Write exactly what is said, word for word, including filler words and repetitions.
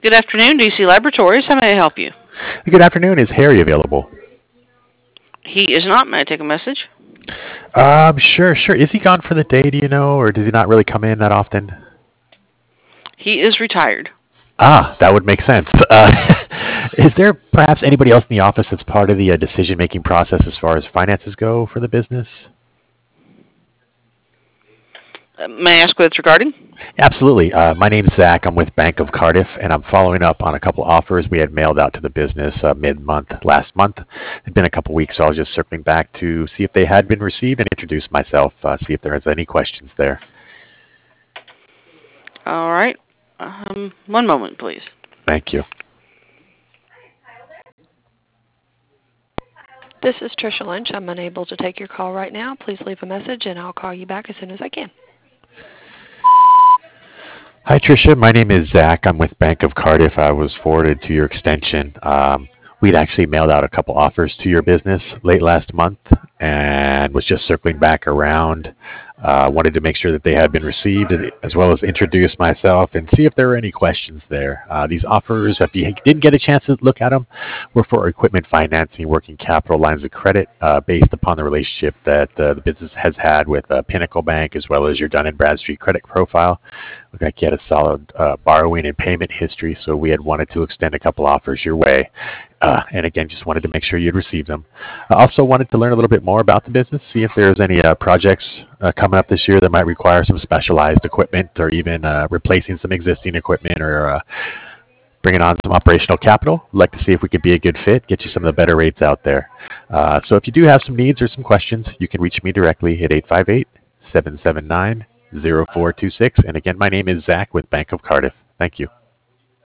Good afternoon, D C Laboratories. How may I help you? Good afternoon. Is Harry available? He is not. May I take a message? Um, sure, sure. Is he gone for the day, do you know, or does he not really come in that often? He is retired. Ah, that would make sense. Uh, is there perhaps anybody else in the office that's part of the uh, decision-making process as far as finances go for the business? Uh, may I ask what it's regarding? Absolutely. Uh, my name's Zach. I'm with Bank of Cardiff, and I'm following up on a couple offers we had mailed out to the business uh, mid-month last month. It's been a couple weeks, so I was just circling back to see if they had been received and introduce myself, uh, see if there is any questions there. All right. Um, one moment, please. Thank you. This is Trisha Lynch. I'm unable to take your call right now. Please leave a message and I'll call you back as soon as I can. Hi, Tricia. My name is Zach. I'm with Bank of Cardiff. I was forwarded to your extension. Um, we'd actually mailed out a couple offers to your business late last month and was just circling back around. Uh, wanted to make sure that they had been received as well as introduce myself and see if there were any questions there. Uh, these offers, if you didn't get a chance to look at them, were for equipment financing, working capital lines of credit uh, based upon the relationship that uh, the business has had with uh, Pinnacle Bank as well as your Dun and Bradstreet credit profile. Looked like you had a solid uh, borrowing and payment history, so we had wanted to extend a couple offers your way. Uh, and again, just wanted to make sure you'd received them. I also wanted to learn a little bit more about the business, see if there's any uh, projects uh, coming up this year that might require some specialized equipment or even uh, replacing some existing equipment or uh, bringing on some operational capital. I'd like to see if we could be a good fit, get you some of the better rates out there. Uh, so if you do have some needs or some questions, you can reach me directly at eight five eight, seven seven nine, zero four two six. And again, my name is Zach with Bank of Cardiff. Thank you.